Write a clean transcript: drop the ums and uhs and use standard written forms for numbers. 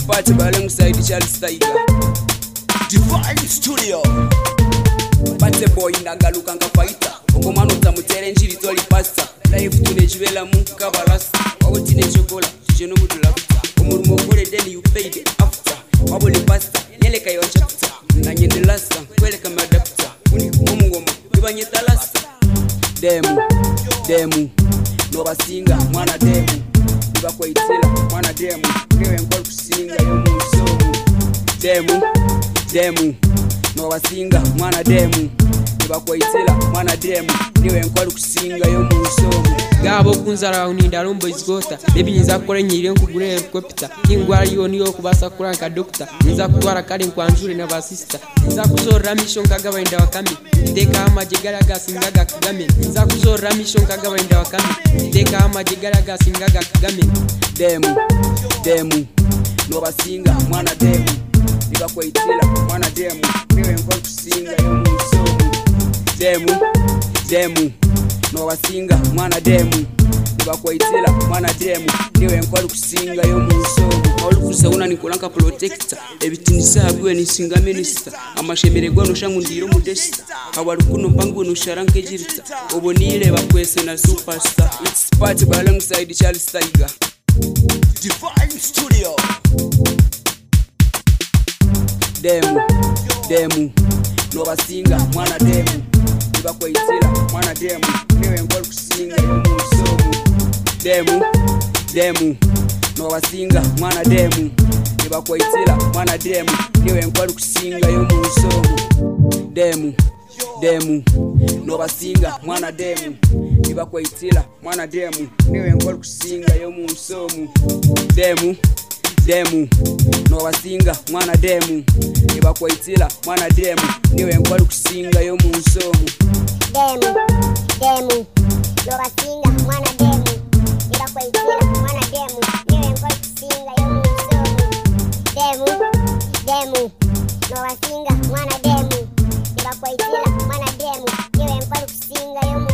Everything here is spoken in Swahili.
party alongside Charles Tiger. Divine Studio. Bate boy ndagaluka nga fighter. Okomano tamutere njiri toli pasta. Life tunejibela munka balasta. Wawo tine chokola, jeno mudulafta. Omurumo kole then you paid after. Wabole pasta, nyeleka yo chapter. Na nyende lasta, kweleka madapta. Uni kumungoma, ibanye talasta. Demu, no basinga, mwana demu. Iba kwa itila, mwana demu. Niwe nkol kusinga yo musomu. Demu, no basinga, mwana demu. Iba kwa itila, mwana demu. Niwe nkol kusinga yo musomu. Gabo kunzara uninda rombo izgota. Baby niza kore nyire nkugure helicopter. Kingwari yo niyo kubasa kuranka doctor. Niza kutwara kali nkwanjure na basista. Niza kuzora mission kaga bainda wakami. Ndeka ama jigara gasingaga kagame. Niza kuzora mission kaga bainda wakami. Ndeka ama jigara gasingaga kagame. Demu, no basinga, mwana demu. Iba kwa itila, mwana demu. Niwe nkol kusinga yo musomu. Demu, no basinga, mwana demu. Iba kwa itila, mwana demu. Niwe nkol kusinga yo musomu. Olukusa una nikolanka protector. Ebitinisa abwe nisinga minister. Amashemererwa no shangu ndiro modesta. Hawarukuno mbangu no sharanke jirita. Obonile bakwese na superstar. It's party alongside Charles Tiger. Divine Studio. Demu, no basinga, mwana demu. Iba kwa itila, mwana demu. Niwe nkol kusinga yo musomu. Demu, no basinga, mwana demu. Iba kwa itila, mwana demu. Niwe nkol kusinga yo musomu. Demu, no basinga, mwana demu. Iba kwa itila, mwana demu. Niwe nkol kusinga yo musomu. Demu, no basinga, mwana demu. Iba kwa itila, mwana demu. Niwe nkol kusinga yo musomu. Demu, no basinga, mwana demu. Iba kwa itila, mwana demu. Niwe nkol kusinga yo musomu. Demu, no basinga, mwana demu. Iba kwa itila, mwana demu. Niwe nkol kusinga yo musomu.